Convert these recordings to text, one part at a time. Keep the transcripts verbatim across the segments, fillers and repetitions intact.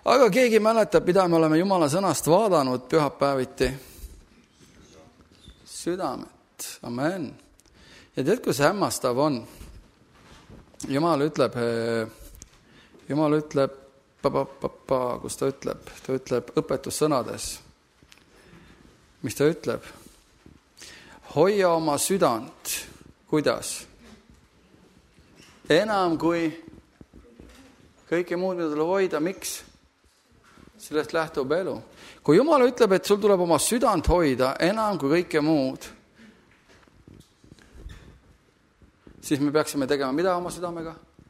Aga keegi mäletab, mida me oleme Jumala sõnast vaadanud pühapäeviti? Südamet. Amen. Ja tead, kui see hämmastav on? Jumal ütleb, Jumal ütleb, pa, pa, pa, kus ta ütleb? Ta ütleb õpetussõnades. Mis ta ütleb? Hoia oma südant. Kuidas? Enam kui kõike muud, mida tuleb hoida. Miks? Sellest lähtub elu. Kui Jumal ütleb, et sul tuleb oma südant hoida enam kui kõike muud, siis me peaksime tegema mida oma südamega?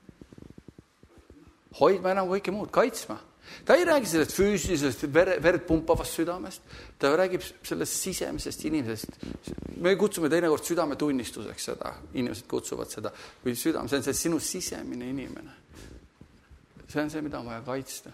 Hoidma enam kui kõike muud, kaitsma. Ta ei räägi sellest füüsilisest verd, verd pumpavast südamest, ta räägib sellest sisemisest inimesest. Me kutsume teinekord südametunnistuseks seda, inimesed kutsuvad seda, või südame, see on see sinu sisemine inimene. See on see, mida on vaja kaitsta.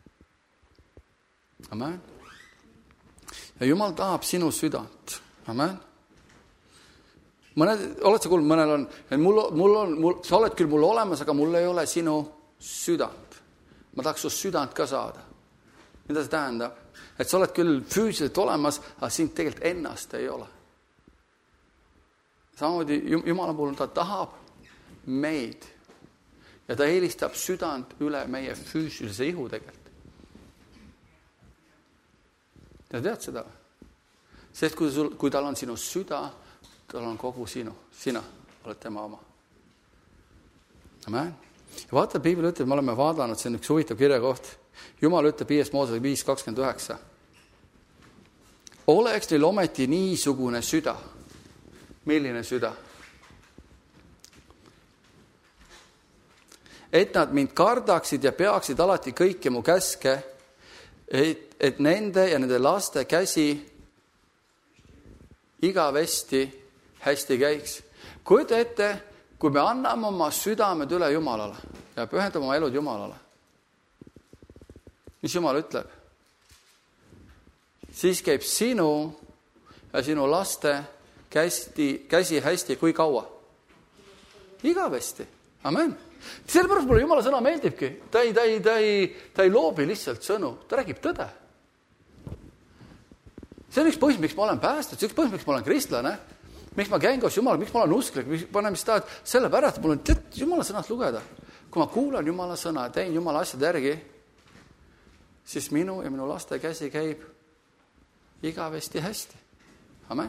Amen. Ja Jumal tahab sinu südant. Amen. Mõned, oled sa kuulnud, mõnel on, mul, mul on mul, sa oled küll mul olemas, aga mul ei ole sinu südant. Ma tahaks su südant ka saada. Mida see tähendab? Et sa oled küll füüsiliselt olemas, aga sind tegelikult ennast ei ole. Samamoodi Jumala puhul ta tahab meid. Ja ta eelistab südant üle meie füüsilise ihu tegelikult. Ja tead seda? Sest kui, sul, kui tal on sinu süda, tal on kogu sinu. Sina oled tema oma. Amen. Ja vaata, Piibel ütleb, me oleme vaadanud, see on üks huvitav kirjakoht. Jumal ütleb viies Moosese viis kakskümmend üheksa. Oleks neil ometi niisugune süda. Milline süda? Et nad mind kardaksid ja peaksid alati kõike mu käske, et, et nende ja nende laste käsi igavesti hästi käiks. Kujuta ette, kui me anname oma südamed üle Jumalale ja pühendame oma elud Jumalale. Mis Jumal ütleb? Siis käib sinu ja sinu laste kästi, käsi hästi kui kaua? Igavesti. Amen. Sellepärast mulle Jumala sõna meeldibki. Ta ei, ta, ei, ta, ei, ta ei loobi lihtsalt sõnu. Ta räägib tõde. See on üks põhjus, miks ma olen päästud. See üks põhjus, miks ma olen kristlane. Miks ma käin koos Jumala, miks ma olen usklik, miks ma olen mis tahad. Sellepärast mul on tead, Jumala sõnast lugeda. Kui ma kuulan Jumala sõna ja teen Jumala asjad järgi, siis minu ja minu laste käsi käib igavesti hästi. Amen.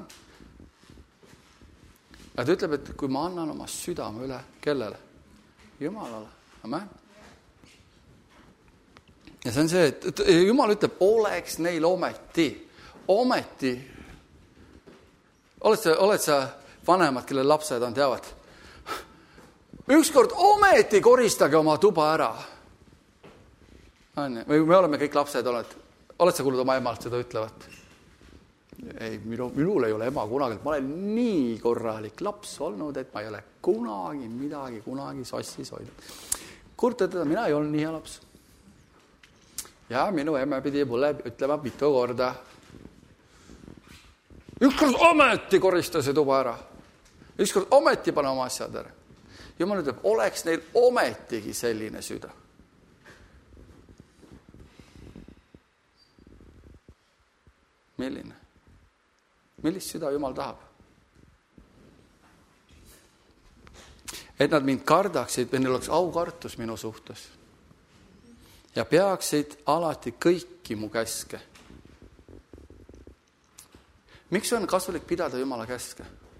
Ja ta ütleb, et kui ma annan oma südame üle, kellele? Jumalale. Amen. Ja see on see, et Jumal ütleb, oleks neil ometi. Ometi. Oled sa, oled sa vanemad, kelle lapsed on, teavad? Ükskord ometi koristage oma tuba ära. Või me oleme kõik lapsed, oled, oled sa kuulnud oma emalt seda ütlevat? Ei, minu, minul ei ole ema kunagi, ma olen nii korralik laps olnud, et ma ei ole kunagi midagi, kunagi sassis hoidnud. Kurta teda, mina ei olnud nii hea laps. Ja minu emme pidi mulle ütlema mitu korda. Ükskord ometi korista see tuba ära. Ükskord ometi pane oma asjad ära. Jumal ütleb, oleks neil ometigi selline süda. Milline? Millist süda Jumal tahab? Et nad mind kardaksid, või neil oleks aukartus minu suhtes. Ja peaksid alati kõiki mu käske. Miks on kasulik pidada Jumala käske?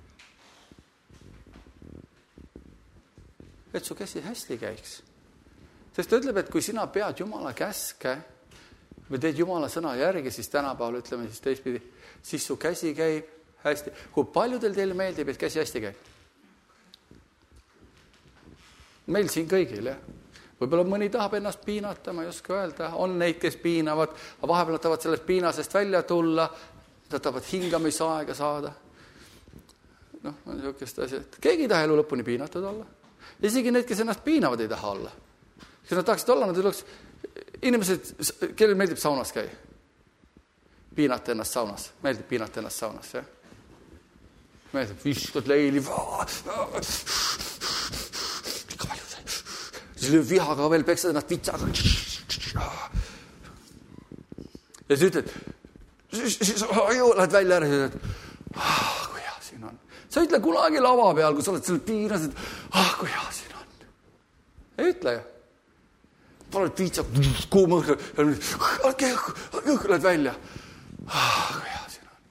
Et su käsi hästi käiks. Sest ta ütleb, et kui sina pead Jumala käske või teed Jumala sõna järgi, siis tänapäeval ütleme siis teistpidi, siis su käsi käib hästi. Kui paljudel teile meeldib, et käsi hästi käib? Meil siin kõigil, jah. Võib-olla mõni tahab ennast piinata, ma ei oska öelda. On neid, kes piinavad, aga vahepeal nad tahavad sellest piinasest välja tulla, nad tahavad hingamisaega saada. Noh, on niisugust asja. Keegi ei taha elu lõpuni piinatud olla. Isegi need, kes ennast piinavad, ei taha olla. Kes nad tahaksid olla, nad oleks inimesed, kellel meeldib saunas käia. Piinata ennast saunas. Meeldib piinata ennast saunas, jah? Meeldib, viskad leili. Siis vihaga veel peksad ennast vitsaga. ja sa ütled, siis lähed välja ära ja ütled, ah, kui hea siin on. Sa ütle kunagi lava peal, kui sa oled selle piiras, et ah, kui hea siin on. Ei ütle ju. Oled piitsak, kuum õhtu, lähed välja. Ah, kui hea siin on.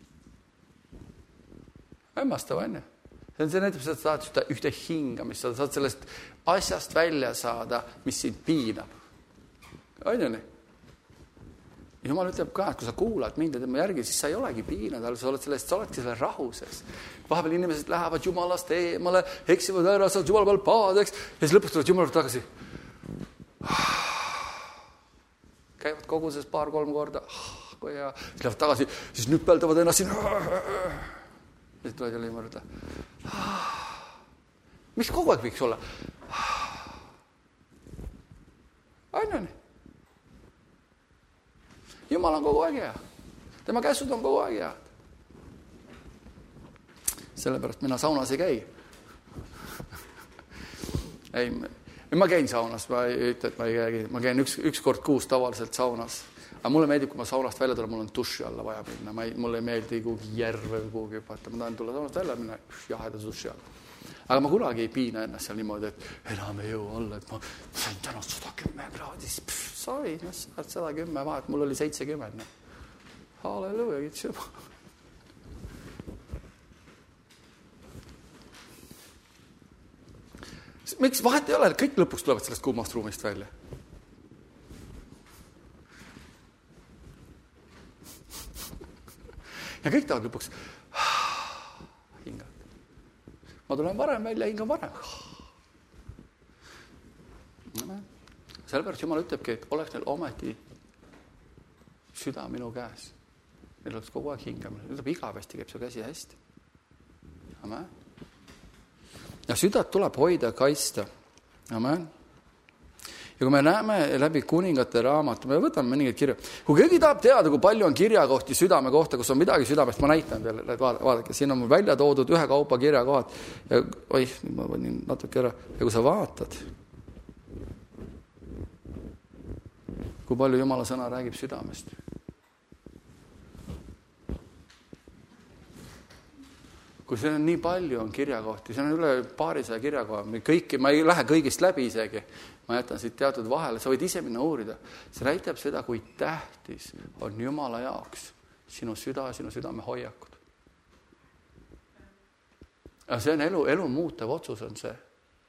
Hämmastav on ju. See näitab, et sa saad ühte hingamist, sa saad sellest asjast välja saada, mis sind piinab. On ju nii? Jumal ütleb ka, et kui sa kuulad mind ja tema järgi, siis sa ei olegi piinad, sa oled sellest, sa oledki selle rahuses. Vahepeal inimesed lähevad Jumalast eemale, eksivad ära, saad Jumala peal paadeks ja siis lõpuks tulevad Jumala tagasi. Käivad koguses paar-kolm korda, kui hea, siis lähevad tagasi, siis nüpeldavad ennast siin. Ja siis tulevad jälle Jumal ütle. Mis kogu aeg võiks olla? On on. Jumal on kogu aeg hea. Tema käsud on kogu aeg hea. Sellepärast mina saunas ei käi. Ei, ma käin saunas, ma ei ütle, et ma ei käi. Ma käin üks, üks kord kuus tavaliselt saunas. Aga mulle meeldib, kui ma saunast välja tulen, mul on duši alla vaja minna. Ma ei, mulle ei meeldi kuhugi järve või kuhugi hüpata. Ma tahan tulla saunast välja minna jaheda duši alla. Aga ma kunagi ei piina ennast seal niimoodi, et enam ei jõu olla, et ma sain täna sada kümme kraadis. Sorry, saad sada kümme vahet, mul oli seitsekümmend. Halleluja, kiitus Jumal. Miks vahet ei ole, kõik lõpuks tulevad sellest kuumast ruumist välja? Ja kõik tahavad lõpuks hingad. Ma tulen varem välja, hingan varem. Sellepärast Jumal ütlebki, et oleks neil ometi süda minu käes. Neil oleks kogu aeg hingamine. Ütleb, igavesti käib su käsi hästi. Amen. Ja südat tuleb hoida ja kaitsta. Amen. Ja kui me näeme läbi kuningate raamatu, me võtame mõningaid kirju. Kui keegi tahab teada, kui palju on kirjakohti südame kohta, kus on midagi südamest, ma näitan teile, et vaadake, siin on välja toodud ühe kaupa kirjakohad. Ja oih, ma võin natuke ära. Ja kui sa vaatad, kui palju Jumala sõna räägib südamest. Kui see on nii palju on kirjakohti, see on üle paarisaja kirjakoha, kõiki, ma ei lähe kõigist läbi isegi, ma jätan siit teatud vahele, sa võid ise minna uurida. See näitab seda, kui tähtis on Jumala jaoks sinu süda, sinu südame hoiakud. Ja see on elu, elu muutev otsus on see.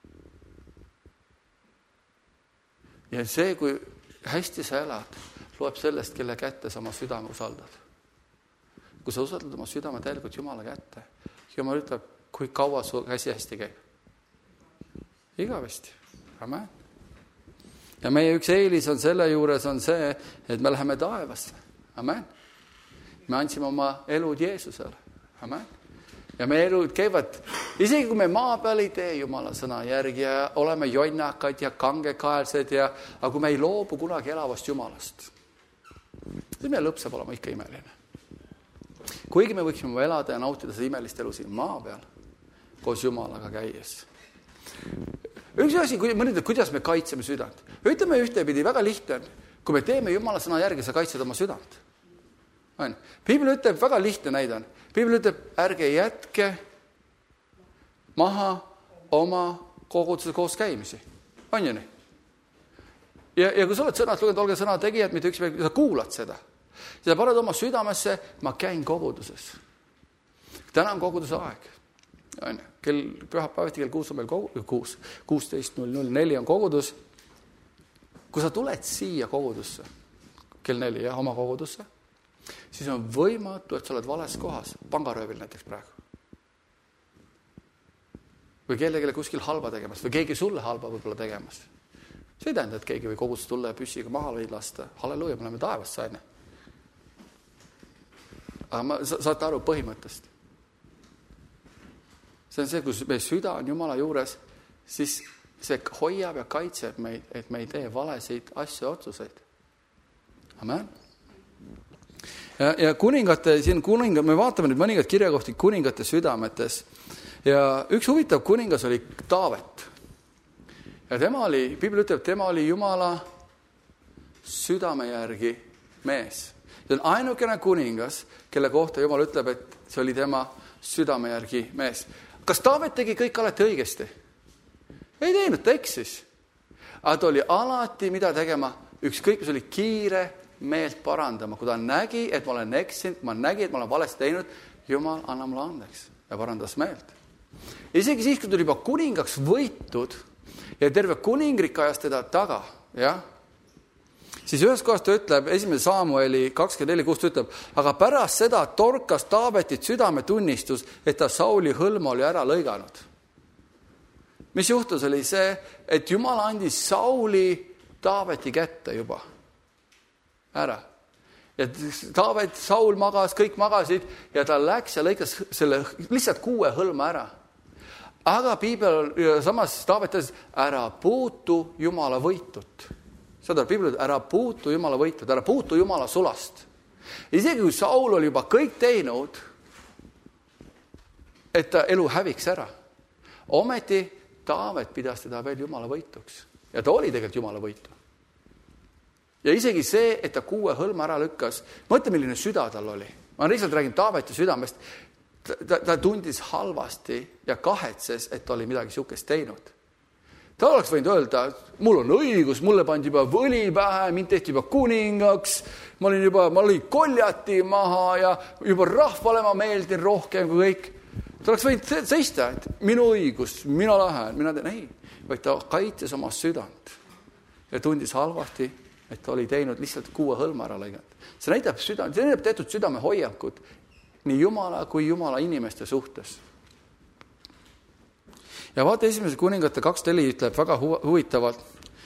Ja see, kui hästi sa elad, loeb sellest, kelle kätte sa oma südame usaldad. Kui sa usaldad oma südame täielikult Jumala kätte, Jumal ütleb, kui kaua su käsi hästi käib. Igavesti. Amen. Ja meie üks eelis on selle juures on see, et me läheme taevasse. Amen. Me andsime oma elud Jeesusele. Amen. Ja meie elud käivad, isegi kui me maa peal ei tee Jumala sõna järgi ja oleme jonnakad ja kangekaelsed, ja, aga kui me ei loobu kunagi elavast Jumalast, siis meie lõpp saab olema ikka imeline. Kuigi me võiksime elada ja nautida seda imelist elu siin maa peal, koos Jumalaga käies. Üks asi, mõned, kuidas me kaitseme südant. Ütleme ühtepidi, väga lihtne, kui me teeme Jumala sõna järgi, sa kaitsed oma südant. Piibel ütleb, väga lihtne näide on. Piibel ütleb, ärge jätke maha oma koguduse koos käimisi. On ju nii? Ja, ja kui sa oled sõnast lugenud, olge sõna tegijad, mitte üks, sa kuulad seda. Sa paned oma südamesse, ma käin koguduses. Täna on koguduse aeg. Kell pühapäevasti kell kuus on meil kuus, kuusteist null null neli on kogudus. Kui sa tuled siia kogudusse, kell neli ja oma kogudusse, siis on võimatu, et sa oled vales kohas, pangaröövil näiteks praegu. Või kellelegi kuskil halba tegemas, või keegi sulle halba võib-olla tegemas. See ei tähenda, et keegi või kogudusse tulla ja püssiga maha võid lasta. Halleluja, me oleme taevast saine. Aga ma, sa, saate aru põhimõttest. See on see, kus meie süda on Jumala juures, siis see hoiab ja kaitseb meid, et me ei tee valesid asju ja otsuseid. Amen. Ja, ja kuningate, siin kuninga, me vaatame nüüd mõningad kirjakohti kuningate südametes. Ja üks huvitav kuningas oli Taavet. Ja tema oli, Piibel ütleb, tema oli Jumala südame järgi mees. See on ainukene kuningas, kelle kohta Jumal ütleb, et see oli tema südame järgi mees. Kas Taavet tegi kõik alati õigesti? Ei teinud, ta eksis. Aga ta oli alati, mida tegema, ükskõik, mis oli kiire meelt parandama. Kui ta nägi, et ma olen eksinud, ma nägi, et ma olen valesti teinud, Jumal anna mulle andeks ja parandas meelt. Isegi siis, kui tuli juba kuningaks võitud ja terve kuningrik ajas teda taga, jah, siis ühes kohas ta ütleb, esimene Saamueli kakskümmend neli, kus ta ütleb, aga pärast seda torkas Taavetit südametunnistus, et ta Sauli hõlma oli ära lõiganud. Mis juhtus oli see, et Jumal andis Sauli Taaveti kätte juba ära. Ja Taavet, Saul magas, kõik magasid ja ta läks ja lõikas selle lihtsalt kuue hõlma ära. Aga piibel, samas Taavet ütles, ära puutu Jumala võitut. Seda piibel ütleb, ära puutu Jumala võitut, ära puutu Jumala sulast. Isegi kui Saul oli juba kõik teinud, et ta elu häviks ära. Ometi Taavet pidas teda veel Jumala võituks. Ja ta oli tegelikult Jumala võitu. Ja isegi see, et ta kuue hõlma ära lükkas, mõtle, milline süda tal oli. Ma lihtsalt räägin Taaveti südamest. Ta, ta tundis halvasti ja kahetses, et ta oli midagi sihukest teinud. Ta oleks võinud öelda, mul on õigus, mulle pandi juba võli pähe, mind tehti juba kuningaks, ma olin juba, ma olin koljati maha ja juba rahvale ma meeldin rohkem kui kõik. Ta oleks võinud seista, et minu õigus, mina lähen, mina teen, ei, vaid ta kaitses oma südant ja tundis halvasti, et ta oli teinud lihtsalt kuue hõlma ära lõiganud. See näitab südame, see näitab tehtud südame hoiakut nii Jumala kui Jumala inimeste suhtes. Ja vaata, esimese kuningate kaks neli ütleb väga huvitavalt.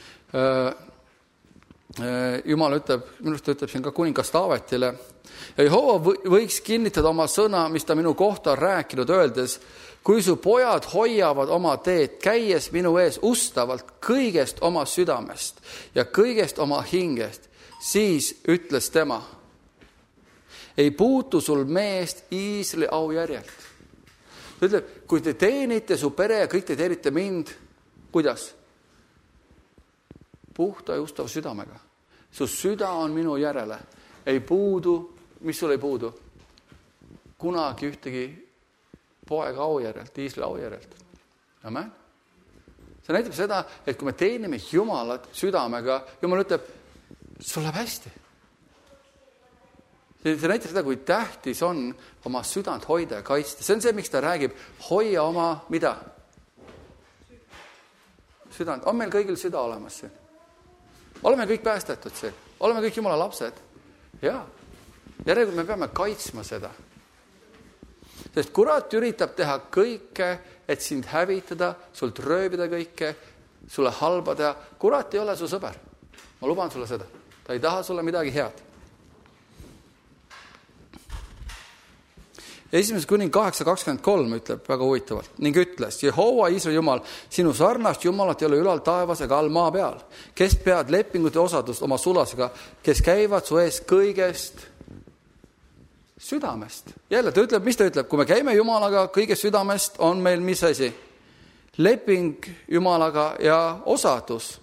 Jumal ütleb, minust ütleb siin ka kuningas Taavetile. Ja Jehova võiks kinnitada oma sõna, mis ta minu kohta on rääkinud, öeldes, kui su pojad hoiavad oma teed, käies minu ees ustavalt kõigest oma südamest ja kõigest oma hingest, siis ütles tema, ei puutu sul meest Iisraeli aujärjelt. Ta ütleb, kui te teenite su pere ja kõik te teenite mind, kuidas? Puhta ja ustava südamega. Su süda on minu järele. Ei puudu, mis sul ei puudu? Kunagi ühtegi poega aujärjelt, Iisraeli aujärjelt. Amen. See näitab seda, et kui me teenime Jumalat südamega, Jumal ütleb, sul läheb hästi. See näitab seda, kui tähtis on oma südant hoida ja kaitsta. See on see, miks ta räägib, hoia oma, mida? Südant. On meil kõigil süda olemas siin? Oleme kõik päästetud siin? Oleme kõik Jumala lapsed? Jaa. Järelikult me peame kaitsma seda. Sest kurat üritab teha kõike, et sind hävitada, sult rööbida kõike, sulle halba teha. Kurat ei ole su sõber. Ma luban sulle seda. Ta ei taha sulle midagi head. Esimeses kuning kaheksa kakskümmend kolm ütleb väga huvitavalt ning ütles, Jehova Iisraeli Jumal, sinu sarnast Jumalat ei ole ülal taevas ega all maa peal, kes pead lepingute osadust oma sulasega, kes käivad su ees kõigest südamest. Jälle ta ütleb, mis ta ütleb, kui me käime Jumalaga kõigest südamest, on meil mis asi? Leping Jumalaga ja osadus.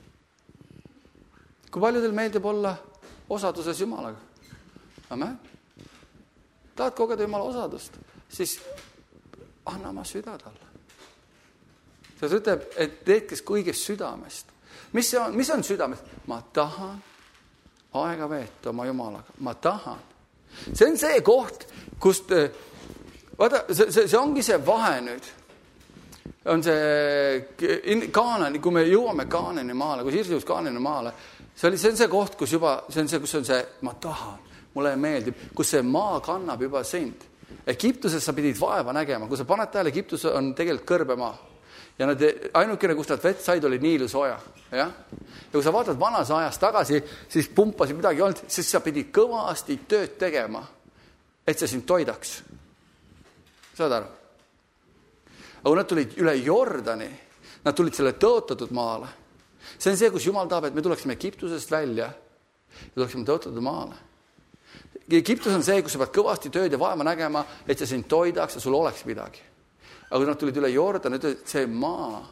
Kui palju teil meeldib olla osaduses Jumalaga? Amen. Tahad kogeda Jumala osadust, siis anna oma süda talle. Ta ütleb, et teedkes kõigest südamest. Mis, see on, mis on südamest? Ma tahan aega veeta oma Jumalaga. Ma tahan. See on see koht, kust, vaata, see, see, see ongi see vahe nüüd. On see Kaanani, kui me jõuame Kaanani maale, kui Siirsi jõus Kaanani maale, see, oli, see on see koht, kus juba, see on see, kus on see, ma tahan. Mulle meeldib, kus see maa kannab juba sind. Egiptuses sa pidid vaeva nägema. Kui sa paned tähele, Egiptus on tegelikult kõrbemaa. Ja nad, ainukene, kus nad vett said, oli Niilusoja. Ja? ja kui sa vaatad vanas ajas tagasi, siis pumpasid midagi olnud, siis sa pidid kõvasti tööd tegema, et see sind toidaks. Saad aru? Aga kui nad tulid üle Jordani, nad tulid selle tõotatud maale. See on see, kus Jumal tahab, et me tuleksime Egiptusest välja ja tuleksime tõotatud maale. Egiptus on see, kus sa pead kõvasti tööd ja vaeva nägema, et see sind toidaks ja sul oleks midagi. Aga kui nad tulid üle Jordan, et see maa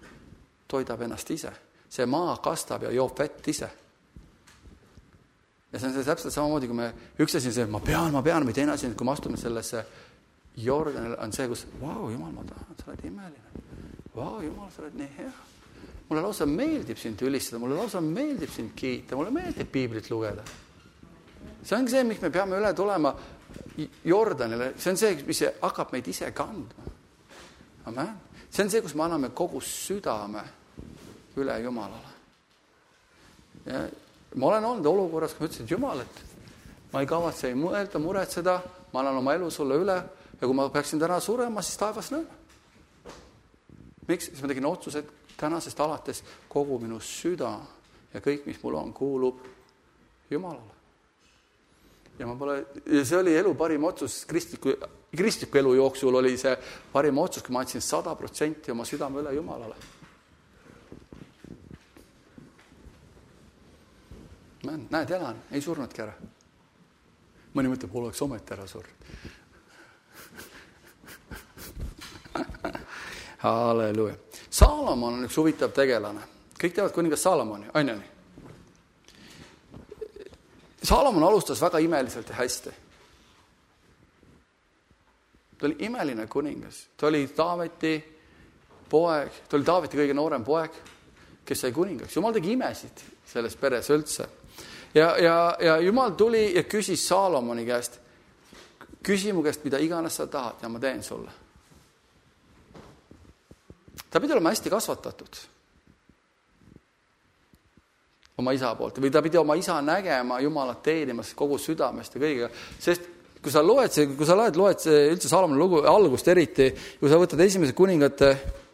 toidab ennast ise. See maa kastab ja joob vett ise. Ja see on see täpselt samamoodi, kui me üks asi on see, ma pean, ma pean, või teine asi, kui me astume sellesse Jordanile, on see, kus vau, Jumal, ma tahan, sa oled imeline. Vau, Jumal, sa oled nii hea. Mulle lausa meeldib sind ülistada, mulle lausa meeldib sind kiita, mulle meeldib piiblit lugeda. See on see, miks me peame üle tulema Jordanile. See on see, mis hakkab meid ise kandma. Amen. See on see, kus me anname kogu südame üle Jumalale. Ja ma olen olnud olukorras, kui ma ütlesin, et Jumal, et ma ei kavatse ei mõelda, muretseda, ma annan oma elu sulle üle ja kui ma peaksin täna surema, siis taevas nõu. Miks? Siis ma tegin otsused tänasest alates kogu minu süda ja kõik, mis mul on, kuulub Jumalale. Ja, ma pole, ja see oli elu parim otsus, kristliku, kristliku elu jooksul oli see parim otsus, kui ma andsin sada protsenti oma südame üle Jumalale. Näed, elan, ei surnudki ära. Mõni mõtleb, oleks ometi ära surnud. Halleluja. Saalomon on üks huvitav tegelane. Kõik teavad kuningas Saalomoni, on ju nii? Saalomon alustas väga imeliselt ja hästi. Ta oli imeline kuningas. Ta oli Taaveti poeg, ta oli Taaveti kõige noorem poeg, kes sai kuningaks. Jumal tegi imesid selles peres üldse. Ja, ja, ja Jumal tuli ja küsis Saalomoni käest, küsi mu käest, mida iganes sa tahad ja ma teen sulle. Ta pidi olema hästi kasvatatud oma isa poolt või ta pidi oma isa nägema Jumalat teenimas kogu südamest ja kõigiga, sest kui sa loed, kui sa loed, loed üldse Saalomoni lugu algust eriti, kui sa võtad esimese kuningate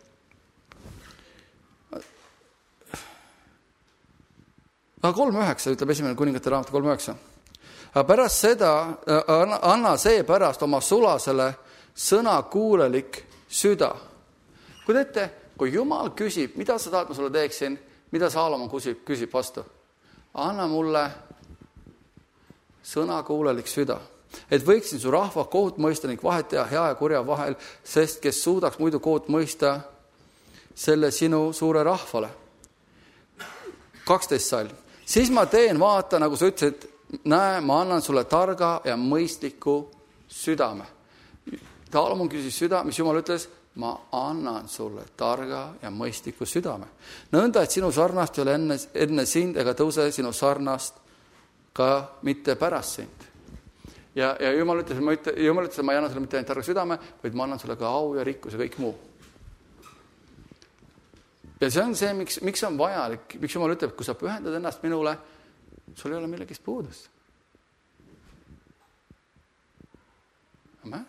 aga kolm üheksa, ütleb esimene kuningate raamat kolm üheksa. Aga pärast seda anna see pärast oma sulasele sõnakuulelik süda. Kui teete, kui Jumal küsib, mida sa tahad, ma sulle teeksin, mida Saalomon küsib, küsib vastu? Anna mulle sõnakuulelik süda, et võiksin su rahva kohut mõista ning vahet teha hea ja kurja vahel, sest kes suudaks muidu kohut mõista selle sinu suure rahvale. kaksteist salm. Siis ma teen, vaata, nagu sa ütlesid, näe, ma annan sulle targa ja mõistliku südame. Saalomon küsis süda, mis Jumal ütles, ma annan sulle targa ja mõistliku südame. Nõnda, et sinu sarnast ei ole enne, enne sind ega tõuse sinu sarnast ka mitte pärast sind. Ja, ja Jumal ütles, ma ütle, Jumal ütles, et ma ei anna sulle mitte ainult targa südame, vaid ma annan sulle ka au ja rikkus ja kõik muu. Ja see on see, miks, miks on vajalik, miks Jumal ütleb, kui sa pühendad ennast minule, sul ei ole millegist puudust. Amen.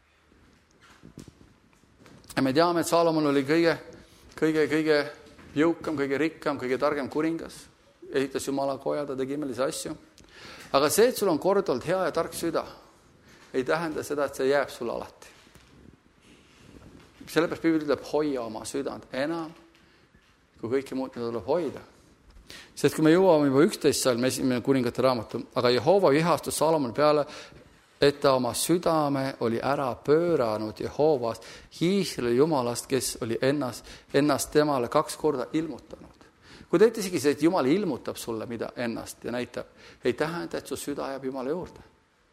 Ja me teame, et Saalomon oli kõige, kõige, kõige jõukam, kõige rikkam, kõige targem kuningas. Ehitas Jumala koja, ta tegi imelisi asju. Aga see, et sul on kord olnud hea ja tark süda, ei tähenda seda, et see jääb sulle alati. Sellepärast Piibel ütleb, hoia oma südant enam, kui kõike muud mida tuleb hoida. Sest kui me jõuame juba üksteist salm esimene kuningate raamatu, aga Jehova vihastus Saalomoni peale, et ta oma südame oli ära pööranud Jehovast, Iisraeli Jumalast, kes oli ennast, ennast temale kaks korda ilmutanud. Kui teete isegi see, et Jumal ilmutab sulle mida ennast ja näitab, ei tähenda, et su süda jääb Jumala juurde.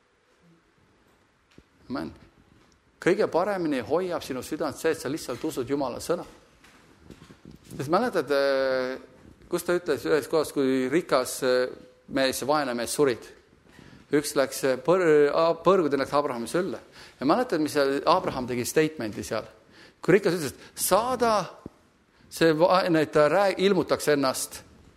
Amen. Kõige paremini hoiab sinu südant see, et sa lihtsalt usud Jumala sõna. Sest mäletad, kus ta ütles ühes kohas, kui rikas mees ja vaene mees surid. Üks läks põr, põrgud ja läks Abrahami sülle. Ja mäletad, mis Abraham tegi statementi seal. Kui rikas ütles, et saada see vaene, et ta rääg, ilmutaks ennast,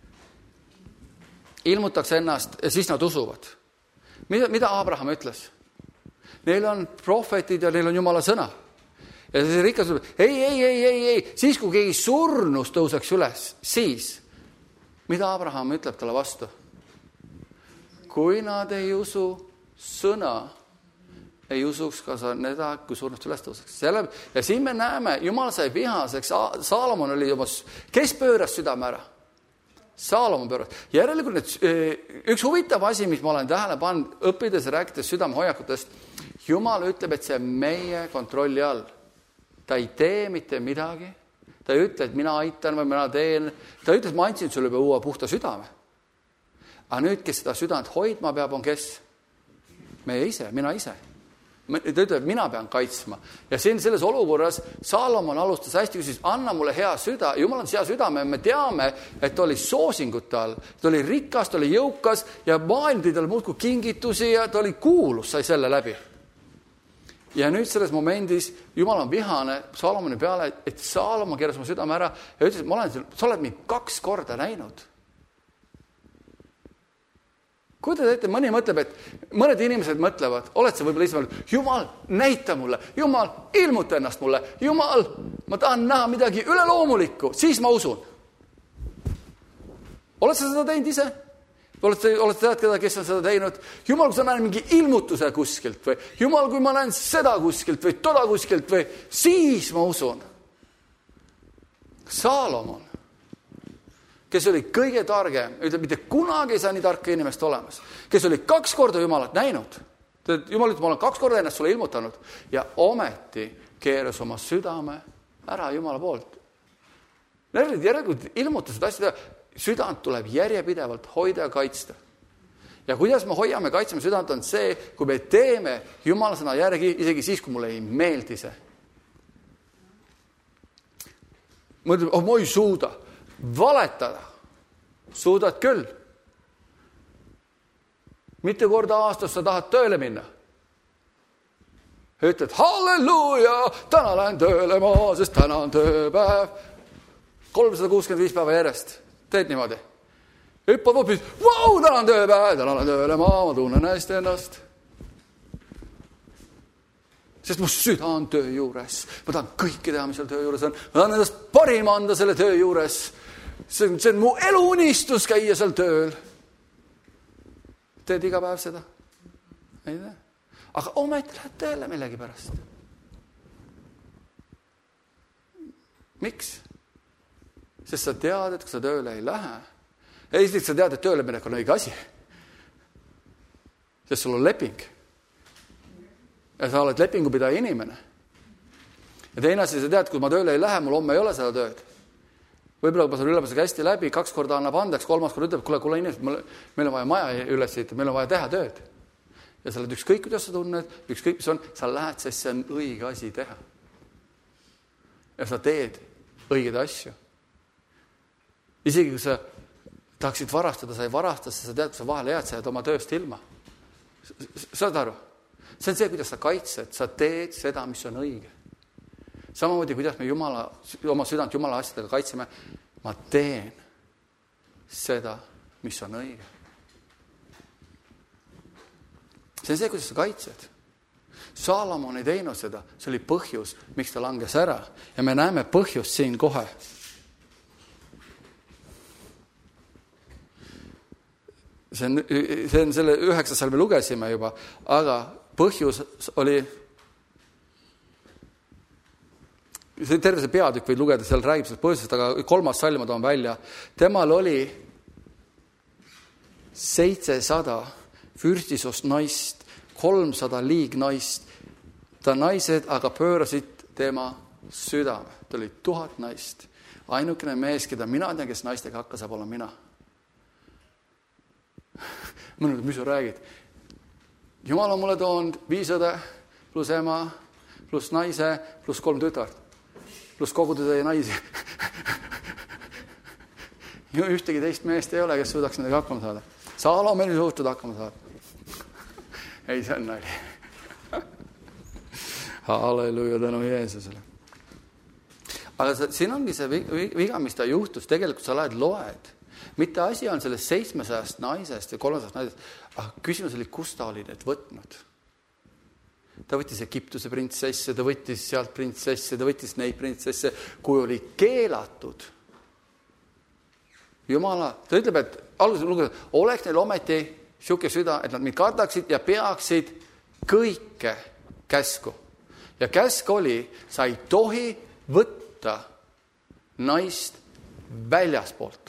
ilmutaks ennast ja siis nad usuvad. Mida, mida Abraham ütles? Neil on prohvetid ja neil on Jumala sõna. Ja see rikas ütleb, ei, ei, ei, ei, ei, siis kui keegi surnus tõuseks üles, siis, mida Abraham ütleb talle vastu? Kui nad ei usu sõna, ei usuks ka sa neda, kui surnust üles tõuseks. Selle, ja siin me näeme, Jumal sai vihaseks, Saalomon oli juba, kes pööras südame ära? Saalomon pööras. Järelikult need, üks huvitav asi, mis ma olen tähele pannud, õppides ja rääkides südamehoiakutest, Jumal ütleb, et see meie kontrolli all. Ta ei tee mitte midagi. Ta ei ütle, et mina aitan või mina teen. Ta ütles, ma andsin sulle juba uue puhta südame. Aga nüüd, kes seda südant hoidma peab, on kes? Meie ise, mina ise. Ta ütleb, mina pean kaitsma. Ja siin selles olukorras Saalomon alustas hästi, küsis, anna mulle hea süda. Jumal on hea südame, me teame, et ta oli soosingute all. Ta oli rikas, ta oli jõukas ja maailm tõi talle muudkui kingitusi ja ta oli kuulus, sai selle läbi. Ja nüüd selles momendis Jumal on vihane Saalomoni peale, et Saalomon keeras oma südame ära ja ütles, et ma olen, sa oled mind kaks korda näinud. Kuidas ette, mõni mõtleb, et mõned inimesed mõtlevad, oled sa võib-olla lihtsalt, Jumal, näita mulle, Jumal, ilmuta ennast mulle, Jumal, ma tahan näha midagi üleloomulikku, siis ma usun. Oled sa seda teinud ise? Oled sa, oled sa tead, keda, kes on seda teinud? Jumal, kui sa näen mingi ilmutuse kuskilt või Jumal, kui ma näen seda kuskilt või toda kuskilt või siis ma usun. Saalomon, kes oli kõige targem, ütleb, mitte kunagi ei saa nii tarka inimest olemas, kes oli kaks korda Jumalat näinud. Jumal ütleb, ma olen kaks korda ennast sulle ilmutanud ja ometi keeras oma südame ära Jumala poolt. Järelikult ilmutused asjad, südant tuleb järjepidevalt hoida ja kaitsta. Ja kuidas me hoiame kaitseme südant on see, kui me teeme Jumala sõna järgi, isegi siis, kui mulle ei meeldi see. Ma ütleb, oh, ma ei suuda. Valetada. Suudad küll. Mitte korda aastas sa tahad tööle minna. Ütled, halleluuja, täna lähen tööle maa, sest täna on tööpäev. kolmsada kuuskümmend viis päeva järjest. Teed niimoodi. Hüppad hoopis, vau, täna on tööpäev, täna lähen tööle maa, ma tunnen hästi ennast. Sest mu süda on töö juures. Ma tahan kõike teha, mis seal töö juures on. Ma tahan endast parima anda selle töö juures. See on, see on mu eluunistus käia seal tööl. Teed iga päev seda? Ei tea. Aga ometi lähed tööle millegi pärast. Miks? Sest sa tead, et kui sa tööle ei lähe. Esiteks sa tead, et tööle minek on õige asi. Sest sul on leping. Ja sa oled lepingupidaja inimene. Ja teine asi, sa tead, kui ma tööle ei lähe, mul homme ei ole seda tööd. Võib-olla ma saan ülemusega hästi läbi, kaks korda annab andeks, kolmas kord ütleb, kuule, kuule inimesed, meil on vaja maja üles ehitada, meil on vaja teha tööd. Ja sa oled ükskõik, kuidas sa tunned, ükskõik, mis on, sa lähed, sest see on õige asi teha. Ja sa teed õigeid asju. Isegi kui sa tahaksid varastada, sa ei varasta, sa tead, kui sa vahele jääd, sa jääd oma tööst ilma. Saad aru? See on see, kuidas sa kaitsed, sa teed seda, mis on õige. Samamoodi, kuidas me Jumala, oma südant Jumala asjadega kaitseme, ma teen seda, mis on õige. See on see, kuidas sa kaitsed. Saalomon ei teinud seda, see oli põhjus, miks ta langes ära. Ja me näeme põhjust siin kohe. See on, see on selle üheksa salmi lugesime juba, aga põhjus oli... See terve see peatükk võid lugeda, seal räägib sellest põhjusest, aga kolmas salm ma toon välja. Temal oli seitsesada fürstisust naist, kolmsada liignaist. Ta naised aga pöörasid tema südame. Ta oli tuhat naist. Ainukene mees, keda mina tean, kes naistega hakka saab olla mina. Mõned, mis sa räägid? Jumal on mulle toonud viisõde pluss ema, pluss naise, pluss kolm tütart. Pluss koguda ja naisi. Ühtegi teist meest ei ole, kes suudaks nendega hakkama saada. Saalomon ei suutnud hakkama saada. Ei, see on nali. Halleluja, tänu Jeesusele. Aga siin ongi see viga, mis ta juhtus. Tegelikult sa lähed loed. Mitte asi on sellest seitsmesajast naisest ja kolmesajast naisest. Aga küsimus oli, kus ta oli need võtnud? Ta võttis Egiptuse printsesse, ta võttis sealt printsesse, ta võttis neid printsesse, kui oli keelatud. Jumala, ta ütleb, et alguses lugenud, oleks neil ometi siuke süda, et nad mind kardaksid ja peaksid kõike käsku. Ja käsk oli, sa ei tohi võtta naist väljaspoolt.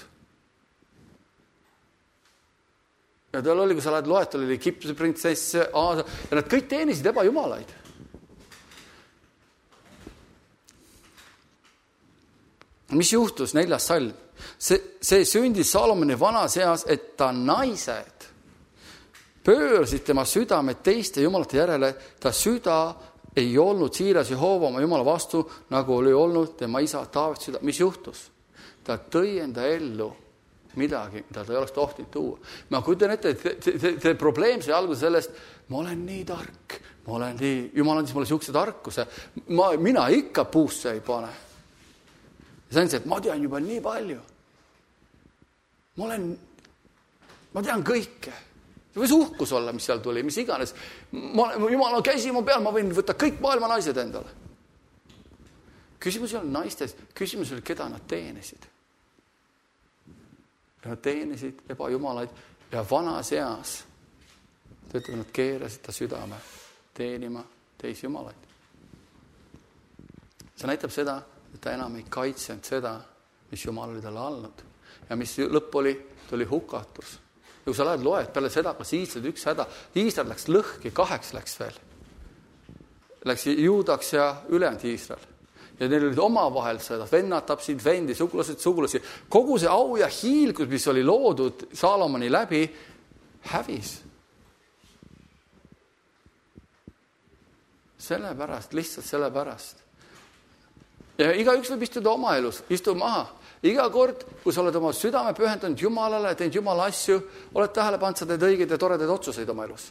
Ja tal oli, kui sa lähed loetel, oli Egiptuse printsesse, Aasa, ja nad kõik teenisid ebajumalaid. mis juhtus, neljas salm? See, see sündis Salomoni vanas eas, et ta naised pöörasid tema südamed teiste jumalate järele, ta süda ei olnud siiras Jehova oma jumala vastu, nagu oli olnud tema isa Taavet süda. Mis juhtus? Ta tõi enda ellu midagi, mida ta ei oleks tohtinud tuua. Ma kujutan ette, et see, see, see probleem sai alguse sellest, ma olen nii tark, ma olen nii, jumal andis mulle siukse tarkuse, ma, mina ikka puusse ei pane. Ja see on see, et ma tean juba nii palju. Ma olen, ma tean kõike. See võis uhkus olla, mis seal tuli, mis iganes. Ma, jumal käsi mu peal, ma võin võtta kõik maailma naised endale. Küsimus ei olnud naistes, küsimus oli, keda nad teenisid. Nad teenisid ebajumalaid ja vanas eas töötavad, nad keerasid ta südame teenima teisi jumalaid. See näitab seda, et ta enam ei kaitsenud seda, mis jumal oli talle andnud. Ja mis lõpp oli, tuli hukatus. Ja kui sa lähed loed peale seda, kas Iisrael üks häda, Iisrael läks lõhki, kaheks läks veel. Läks Juudaks ja ülejäänud Iisrael. Ja neil olid omavahel seda, vennad tapsid vendi, sugulased, sugulasi. Kogu see au ja hiilgus, mis oli loodud Salomoni läbi, hävis. Sellepärast, lihtsalt sellepärast. Ja igaüks võib istuda oma elus, istu maha. Iga kord, kui sa oled oma südame pühendanud Jumalale, teinud Jumala asju, oled tähele pannud, sa teed õigeid ja toredaid otsuseid oma elus.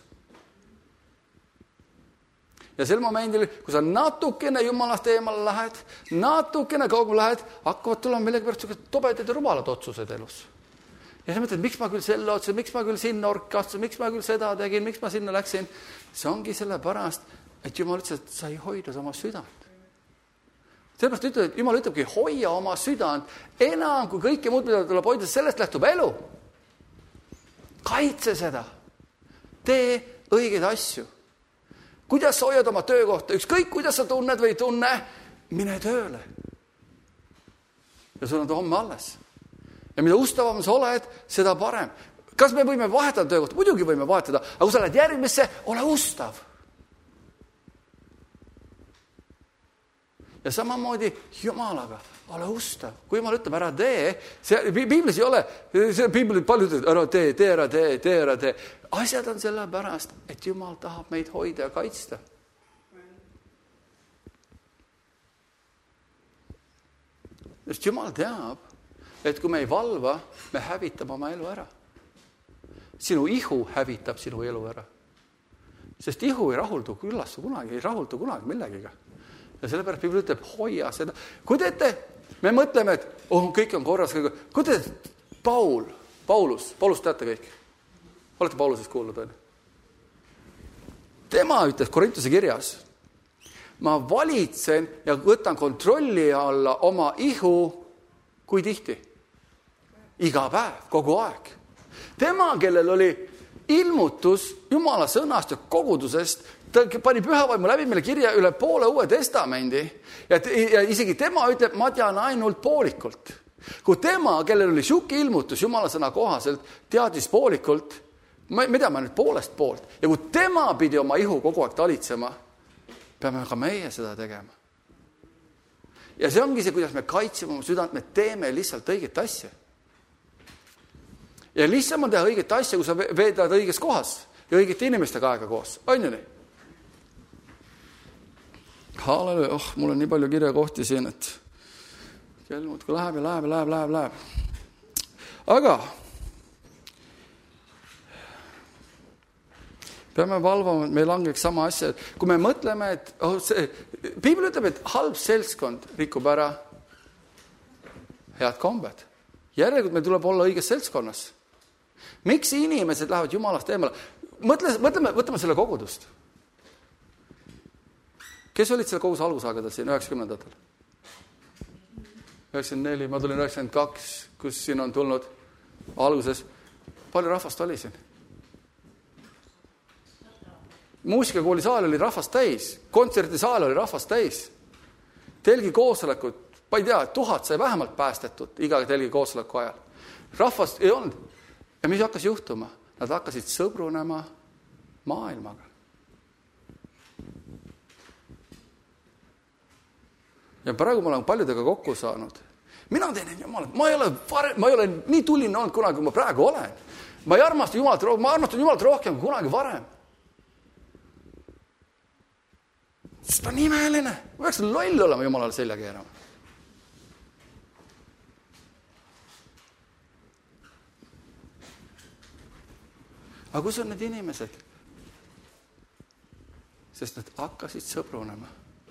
Ja sel momendil, kui sa natukene Jumalast eemale lähed, natukene kaugele lähed, hakkavad tulema millegi pärast tobedad ja rumalad otsused elus. Ja sa mõtled, miks ma küll selle otsused, miks ma küll sinna orka astusin, miks ma küll seda tegin, miks ma sinna läksin. See ongi selle pärast, et Jumal ütles, et sa ei hoida oma südant. Sellepärast ütleb, et Jumal ütlebki, hoia oma südant enam kui kõike muud, mida tuleb hoida, sellest lähtub elu. Kaitse seda. Tee õigeid asju. Kuidas sa hoiad oma töökohta? Ükskõik, kuidas sa tunned või tunne, mine tööle. Ja sul on ta homme alles. Ja mida ustavam sa oled, seda parem. Kas me võime vahetada töökohta? Muidugi võime vahetada, aga kui sa lähed järgmisse, ole ustav. Ja samamoodi Jumalaga, ole ustav. Kui Jumal ütleb, ära tee, see Piiblis ei ole, see Piiblis palju ütleb, ära tee, tee, ära tee, tee, ära tee. Asjad on selle pärast, et Jumal tahab meid hoida ja kaitsta. Sest Jumal teab, et kui me ei valva, me hävitab oma elu ära. Sinu ihu hävitab sinu elu ära. Sest ihu ei rahuldu küllastu kunagi, ei rahuldu kunagi millegiga. Ja sellepärast Piibel ütleb, hoia seda. Kui teete, me mõtleme, et oh, kõik on korras. Kui teete, Paul, Paulus, Paulus teate kõik. Olete Paulusest kuulnud, on? Tema ütles Korintuse kirjas, ma valitsen ja võtan kontrolli alla oma ihu, kui tihti? Iga päev, kogu aeg. Tema, kellel oli ilmutus Jumala sõnast ja kogudusest, ta pani pühavaimu läbi meile kirja üle poole Uue Testamendi ja, ja isegi tema ütleb, ma tean ainult poolikult. Kui tema, kellel oli siuke ilmutus Jumala sõna kohaselt, teadis poolikult, me, me teame nüüd poolest poolt. Ja kui tema pidi oma ihu kogu aeg talitsema, peame ka meie seda tegema. Ja see ongi see, kuidas me kaitseme oma südant, me teeme lihtsalt õiget asja. Ja lihtsam on teha õiget asja, kui sa veedad õiges kohas ja õigete inimestega aega koos. On ju nii? Halleluja, oh, mul on nii palju kirjakohti siin, et kell muudkui läheb ja läheb ja läheb, läheb, läheb. Aga peame valvama, et meil langeks sama asja. Kui me mõtleme, et oh, see, Piibel ütleb, et halb seltskond rikub ära head kombed. Järelikult meil tuleb olla õiges seltskonnas. Miks inimesed lähevad Jumalast eemale? Mõtle, mõtleme, võtame selle kogudust. Kes olid selle koguse algusaegadel siin üheksakümnendatel? üheksakümmend neli, ma tulin üheksakümmend kaks, kus siin on tulnud alguses. Palju rahvast oli siin? Muusikakooli saal oli rahvast täis, kontserdisaal oli rahvast täis. Telgi koosolekud, ma ei tea, tuhat sai vähemalt päästetud iga telgi koosoleku ajal. Rahvast ei olnud. Ja mis hakkas juhtuma? Nad hakkasid sõbrunema maailmaga. Ja praegu ma olen paljudega kokku saanud. mina teenin Jumalat, ma ei ole, varem, ma ei ole nii tuline olnud kunagi, kui ma praegu olen. Ma ei armasta Jumalat, ma armastan Jumalat rohkem kui kunagi varem. Sest ta on imeline. Ma peaks loll olema Jumalale selja keerama. Aga kus on need inimesed? Sest nad hakkasid sõbrunema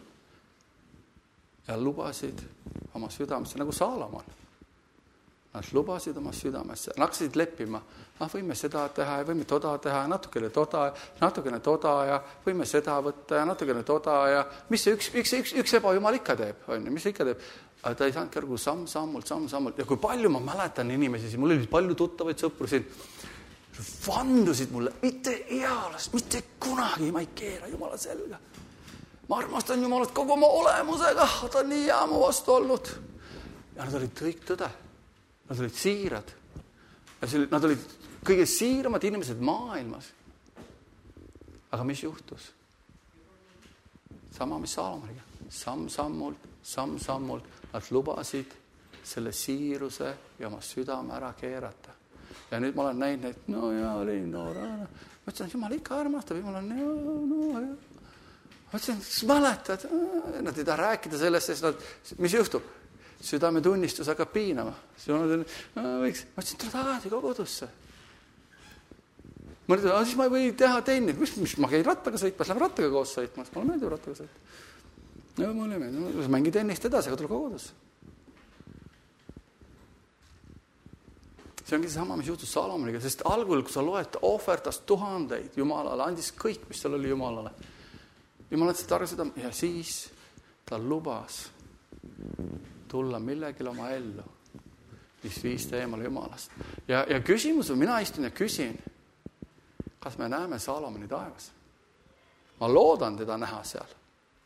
ja lubasid oma südamesse, nagu Saalomon. Nad lubasid oma südamesse, nad hakkasid leppima, ah, võime seda teha ja võime toda teha, natukene toda, natukene toda ja võime seda võtta ja natukene toda ja mis see üks, üks, üks, üks ebajumal ikka teeb, on ju, mis ikka teeb? Aga ta ei saanud kõrgu samm-sammult, samm-sammult ja kui palju ma mäletan inimesi, siis mul oli palju tuttavaid sõprusid, vandusid mulle, mitte ealast, mitte kunagi ma ei keera Jumala selga. Ma armastan Jumalat kogu oma olemusega, ta on nii hea mu vastu olnud. Ja nad olid kõik tõde. Nad olid siirad. Ja nad olid kõige siiramad inimesed maailmas. Aga mis juhtus? Sama, mis Saalomoniga. Samm-sammult, samm-sammult nad lubasid selle siiruse ja oma südame ära keerata. Ja nüüd ma olen näinud, et no ja, olin noorana. Ma ütlesin, et Jumal ikka armastab, Jumal on ja, no ja. Ma ütlesin, et mäletad, nad ei taha rääkida sellest, sest nad, mis juhtub? Südame tunnistus hakkab piinama. Võiks, ma ütlesin, tule tagasi kogudusse. Ma ütlesin, siis ma ei või teha teenid. Mis, mis ma käin rattaga sõitma, lähen rattaga koos sõitma. Ma olen meeldiv rattaga sõitma. Ja ma olen meeldiv. Mängi tennist edasi, aga tule kogudusse. See ongi sama, mis juhtus Saalomoniga, sest algul, kui sa loed, ta ohverdas tuhandeid Jumalale, andis kõik, mis tal oli Jumalale. Jumal andis targa seda ja siis ta lubas tulla millegile oma ellu, mis viis ta eemale Jumalast. Ja, ja küsimus on, mina istun ja küsin, kas me näeme Saalomoni taevas? Ma loodan teda näha seal.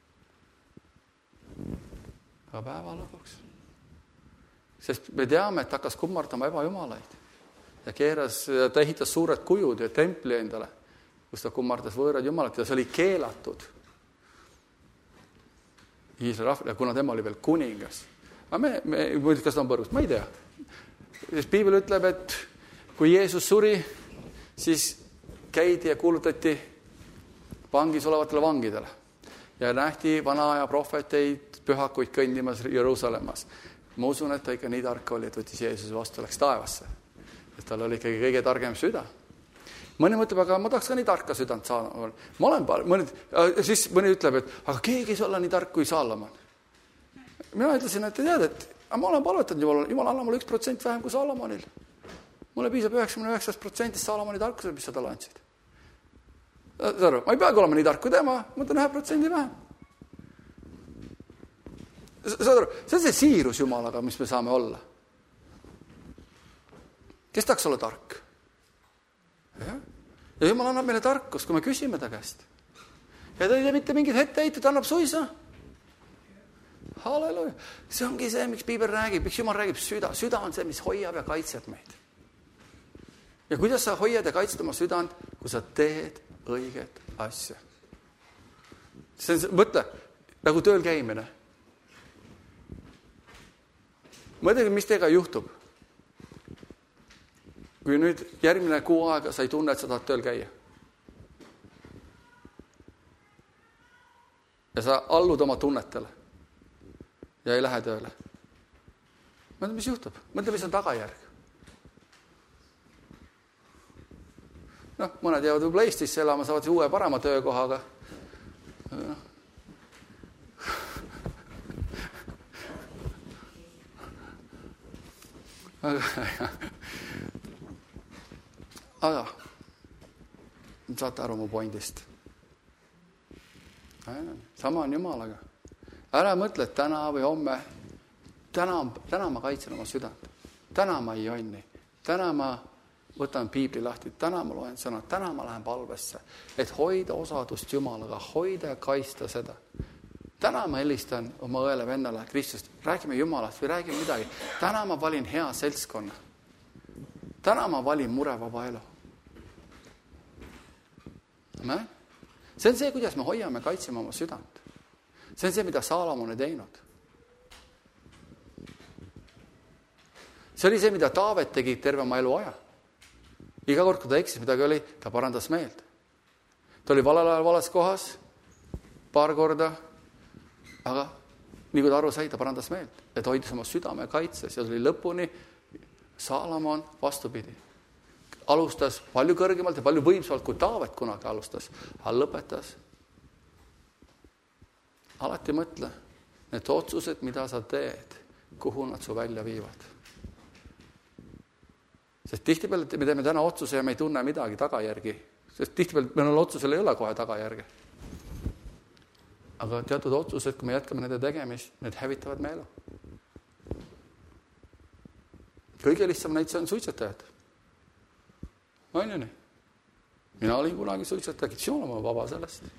Aga päeva lõpuks. Sest me teame, et hakkas kummardama ebajumalaid ja keeras, ta ehitas suured kujud ja templi endale, kus ta kummardas võõrad jumalad ja see oli keelatud. Iisraeli rahvale, kuna tema oli veel kuningas. Aga me, me, kas ta on põrgust? Ma ei tea. Sest Piibel ütleb, et kui Jeesus suri, siis käidi ja kuulutati vangis olevatele vangidele ja nähti vana aja prohveteid, pühakuid kõndimas Jeruusalemmas. Ma usun, et ta ikka nii tark oli, et võttis Jeesuse vastu, läks taevasse. Et tal oli ikkagi kõige targem süda. Mõni mõtleb, aga ma tahaks ka nii tarka südant Saalomon. Ma olen paar, mõni, siis mõni ütleb, et aga keegi ei saa olla nii tark kui Saalomon. Mina ütlesin, et tead, et ma olen palvetanud Jumal, Jumal anna mulle üks protsent vähem kui Saalomonil. Mulle piisab üheksakümmend üheksa protsenti Saalomoni tarkusel, mis sa talle andsid. Saru, ma ei peagi olema nii tark kui tema, ma mõtlen ühe protsendi vähem. Saad aru, see on see siirus Jumalaga, mis me saame olla. Kes tahaks olla tark? Ja, ja Jumal annab meile tarkust, kui me küsime ta käest. Ja ta ei tee mitte mingit etteheited, annab suisa. Halleluja. See ongi see, miks Piibel räägib, miks Jumal räägib süda. Süda on see, mis hoiab ja kaitseb meid. Ja kuidas sa hoiad ja kaitsed oma südant, kui sa teed õiget asja? See on, mõtle, nagu tööl käimine. Mõtlegi, mis teiega juhtub? Kui nüüd järgmine kuu aega sa ei tunne, et sa tahad tööl käia. Ja sa allud oma tunnetele ja ei lähe tööle. Mõtle, mis juhtub? Mõtle, mis on tagajärg. Noh, mõned jäävad võib-olla Eestisse elama, saavad uue parema töökohaga. Noh. Aga, aga saate aru mu pointist. Sama on Jumalaga. Ära mõtle, et täna või homme, täna, täna ma kaitsen oma südant. Täna ma ei jonni. Täna ma võtan piibli lahti. Täna ma loen sõna. Täna ma lähen palvesse. Et hoida osadust Jumalaga, hoida ja kaista seda. Täna ma helistan oma õele vennale Kristust, räägime Jumalast või räägime midagi. Täna ma valin hea seltskonna. Täna ma valin murevaba elu. See on see, kuidas me hoiame, kaitseme oma südant. See on see, mida Saalomon on teinud. see oli see, mida Taavet tegi terve oma elu aja. Iga kord, kui ta eksis, midagi oli, ta parandas meelt. Ta oli valel ajal vales kohas paar korda, aga nii kui ta aru sai, ta parandas meelt. Ja ta hoidis oma südame kaitses ja tuli lõpuni Saalomon vastupidi. Alustas palju kõrgemalt ja palju võimsamalt, kui Taavet kunagi alustas. Aga lõpetas. Alati mõtle, need otsused, mida sa teed, kuhu nad su välja viivad. Sest tihtipeale me teeme täna otsuse ja me ei tunne midagi tagajärgi. Sest tihtipeale meil otsusel ei ole kohe tagajärgi. Aga teatud otsused, kui me jätkame nende tegemist, need hävitavad me elu. Kõige lihtsam näiteks on suitsetajad. On ju nii? Mina olin kunagi suitsetaja, kiitus ma vaba sellest.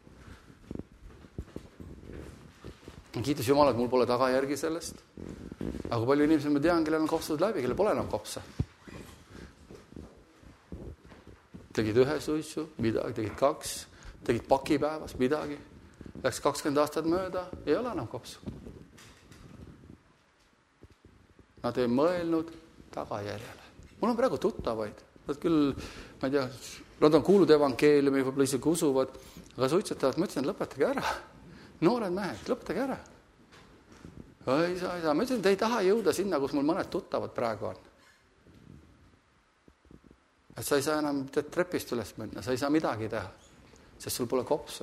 Kiitus Jumal, et mul pole tagajärgi sellest. Aga palju inimesed ma tean, kellel on kopsud läbi, kellel pole enam kopsa. Tegid ühe suitsu, midagi, tegid kaks, tegid pakipäevas, midagi. Läks kakskümmend aastat mööda, ei ole enam kopsu. Nad ei mõelnud tagajärjele. Mul on praegu tuttavaid. Nad küll, ma ei tea, nad on kuulnud evangeeliumi, võib-olla isegi usuvad, aga suitsetavad, ma ütlesin, lõpetage ära. Noored mehed, lõpetage ära. Ei saa, ei saa. Ma ütlesin, te ei taha jõuda sinna, kus mul mõned tuttavad praegu on. Et sa ei saa enam trepist üles minna, sa ei saa midagi teha, sest sul pole kopsu.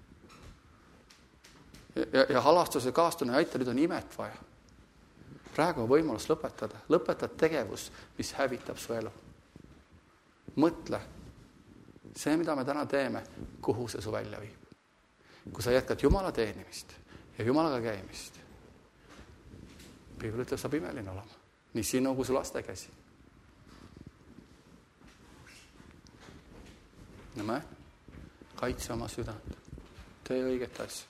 Ja, ja, ja halastuse kaastune aita, nüüd on imet vaja. Praegu on võimalus lõpetada. Lõpetad tegevus, mis hävitab su elu. Mõtle, see, mida me täna teeme, kuhu see su välja viib. Kui sa jätkad Jumala teenimist ja Jumalaga käimist, Piibel ütleb, saab imeline olema. Nii sinu kui su laste käsi. Ja me kaitse oma südant. Tee õiget asja.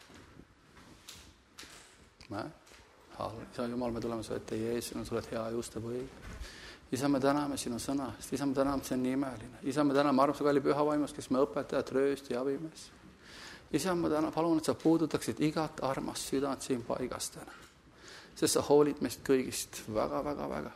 Me, isa Jumal, me tuleme su ette Jeesus, sa oled hea ja juustav õige. Isa, me täname sinu sõna, sest isa, me täname, see on nii imeline. Isa, me täname armsa kalli püha vaimus, kes me õpetajad, rööst ja abimees. Isa, me täna palun, et sa puudutaksid igat armast südant siin paigastena. Sest sa hoolid meist kõigist väga, väga, väga.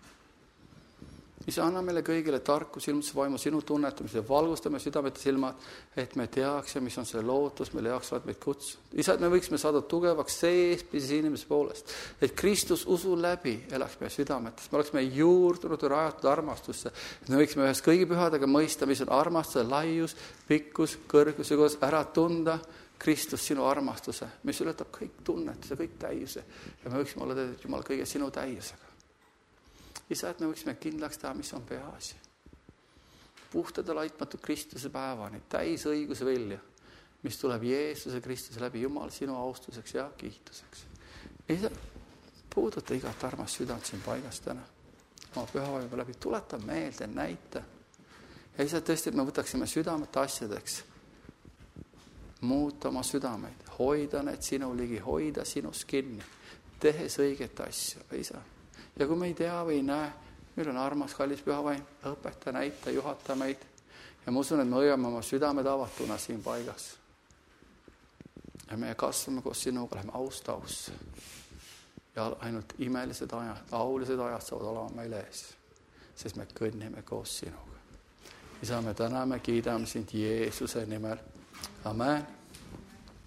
Isa, anna meile kõigile tarkus, ilmutuse vaimu sinu tunnetamise, valgustame südamete silmad, et me teaks, mis on selle lootus, mille jaoks oled meid kutsunud. Isa, et me võiksime saada tugevaks seespises inimese poolest, et Kristus usu läbi elaks meie südametes. Me oleksime juurdunud ja rajatud armastusse, et me võiksime ühes kõigi pühadega mõista, mis on armastuse laius, pikkus, kõrgus ja kuidas ära tunda Kristus sinu armastuse, mis ületab kõik tunnetuse, kõik täiuse. Ja me võiksime olla teed, Jumal, kõige sinu täiusega. Isa, et me võiksime kindlaks teha, mis on peaasi. Puhtada laitmatu Kristuse päevani, täis õiguse vilja, mis tuleb Jeesuse Kristuse läbi Jumal sinu austuseks ja kiituseks. Isa, puuduta igat armast südant siin paigas täna. Oma pühavaimu läbi tuleta meelde, näita. Ja isa, tõesti, et me võtaksime südamete asjadeks. Muuta oma südameid, hoida need sinu ligi, hoida sinust kinni, tehes õiget asja, isa. Ja kui me ei tea või ei näe, meil on armas, kallis pühavaim, õpeta, näita, juhata meid. Ja ma usun, et me hoiame oma südamed avatuna siin paigas. Ja me kasvame koos sinuga, läheme aust ausse. Ja ainult imelised ajad, aulised ajad saavad olema meil ees, sest me kõnnime koos sinuga. Isa, me täname, kiidame sind Jeesuse nimel. Amen.